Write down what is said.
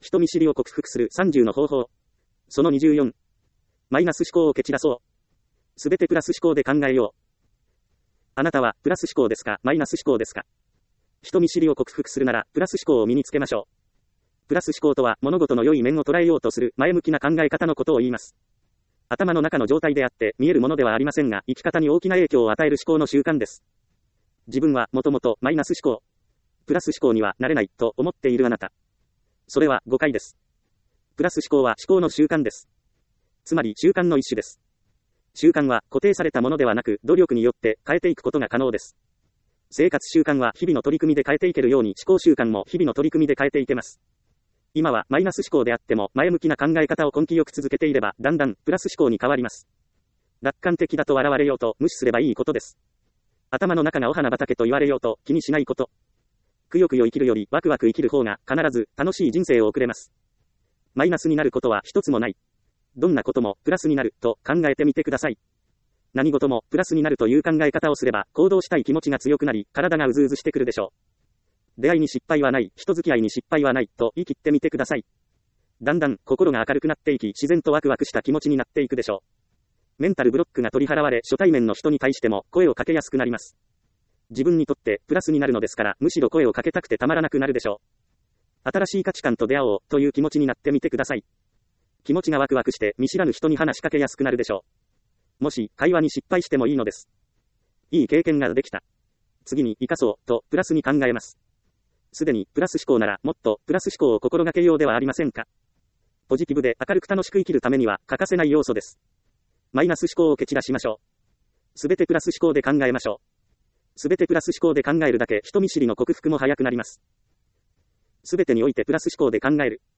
人見知りを克服する30の方法。その24。マイナス思考を蹴散らそう。すべてプラス思考で考えよう。あなたはプラス思考ですか、マイナス思考ですか。人見知りを克服するなら、プラス思考を身につけましょう。プラス思考とは、物事の良い面を捉えようとする前向きな考え方のことを言います。頭の中の状態であって、見えるものではありませんが、生き方に大きな影響を与える思考の習慣です。自分はもともとマイナス思考、プラス思考にはなれないと思っているあなた。それは誤解です。プラス思考は思考の習慣です。つまり習慣の一種です。習慣は固定されたものではなく、努力によって変えていくことが可能です。生活習慣は日々の取り組みで変えていけるように、思考習慣も日々の取り組みで変えていけます。今はマイナス思考であっても、前向きな考え方を根気よく続けていれば、だんだんプラス思考に変わります。楽観的だと笑われようと無視すればいいことです。頭の中がお花畑と言われようと気にしないこと。くよくよ生きるよりワクワク生きる方が必ず楽しい人生を送れます。マイナスになることは一つもない。どんなこともプラスになると考えてみてください。何事もプラスになるという考え方をすれば、行動したい気持ちが強くなり、体がうずうずしてくるでしょう。出会いに失敗はない、人付き合いに失敗はないと言い切ってみてください。だんだん心が明るくなっていき、自然とワクワクした気持ちになっていくでしょう。メンタルブロックが取り払われ、初対面の人に対しても声をかけやすくなります。自分にとってプラスになるのですから、むしろ声をかけたくてたまらなくなるでしょう。新しい価値観と出会おうという気持ちになってみてください。気持ちがワクワクして見知らぬ人に話しかけやすくなるでしょう。もし会話に失敗してもいいのです。いい経験ができた。次に生かそうとプラスに考えます。すでにプラス思考ならもっとプラス思考を心がけようではありませんか。ポジティブで明るく楽しく生きるためには欠かせない要素です。マイナス思考を蹴散らしましょう。すべてプラス思考で考えましょう。すべてプラス思考で考えるだけ人見知りの克服も早くなります。すべてにおいてプラス思考で考える。